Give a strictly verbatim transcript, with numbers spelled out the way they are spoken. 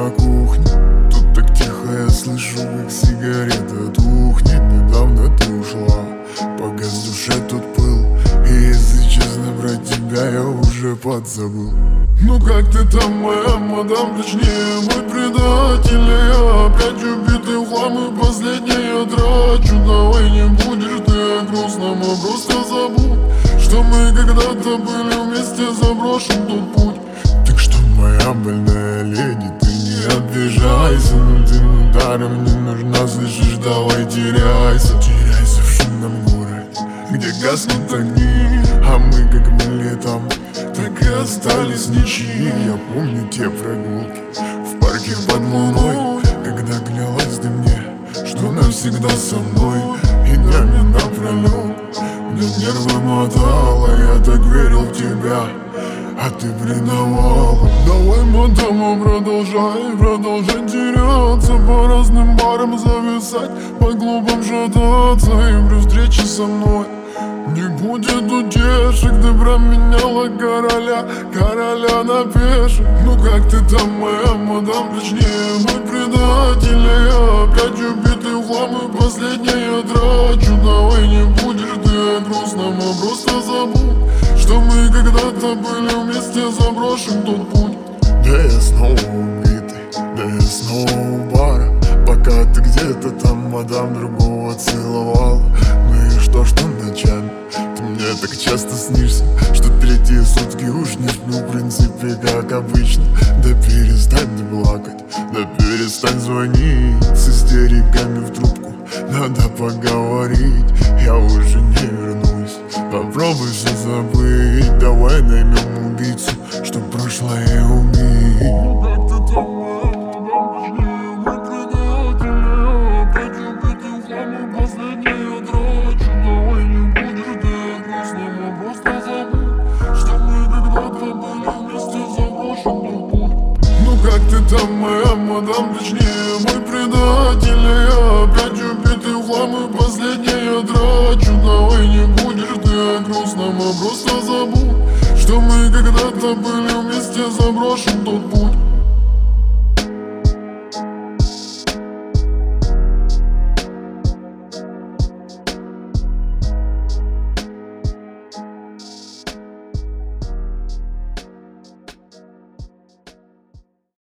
на кухне. Тут так тихо, я слышу, как сигарета тухнет. Недавно ты ушла, погас в душе тут пыл. И если честно, про тебя я уже подзабыл. Ну как ты там, моя мадам, точнее мой предатель? Я опять убитый в хлам, и последний я трачу. Давай не будешь ты о грустном, а просто забудь, что мы когда-то были вместе, заброшен тот путь. Так что, моя больная леди, ты не обижайся, но ты мне даром не нужна, слышишь, давай теряйся. Теряйся в шумном городе, где гаснут огни, а мы как были там, так и остались ничьи. Я помню те прогулки в парке под луной, когда клялась ты мне, что навсегда со мной. И днями напролёт мне нервы мотала, я так верил в тебя, а ты предавала. Давай, мадама, продолжай, продолжай теряться, по разным барам зависать, по клубам шататься. И при встрече со мной не будет утешек. Ты променяла короля, короля на пешек. Ну как ты там, моя мадам, точнее мой предатель? Я опять убитый в хлам, и последний я трачу. Давай не будешь ты о грустном, а просто забудь, что мы когда-то были вместе, заброшен тот путь. Да я снова убитый, да я снова у бара, пока ты где-то там, мадам, другого целовала. Ну и что, что ночами ты мне так часто снишься, что третьи сутки уж не сплю, в принципе, как обычно. Да перестань ты плакать, да перестань звонить с истериками в трубку, надо поговорить. Я уже не вернусь, попробуй все забыть. Давай наймем убийцу, чтоб прошлое убить. Ну как ты там, моя мадам, точнее мой предатель? Я опять убитый в хлам, и последний я трачу. Давай не будешь ты о грустном, а просто забудь, что мы когда-то были вместе, заброшен тот путь. Ну как ты там, моя мадам, точнее мой предатель? Я опять убитый в хлам, и последний я трачу. Давай не будешь ты о грустном, а просто забудь, что мы когда-то были вместе, заброшен тот путь.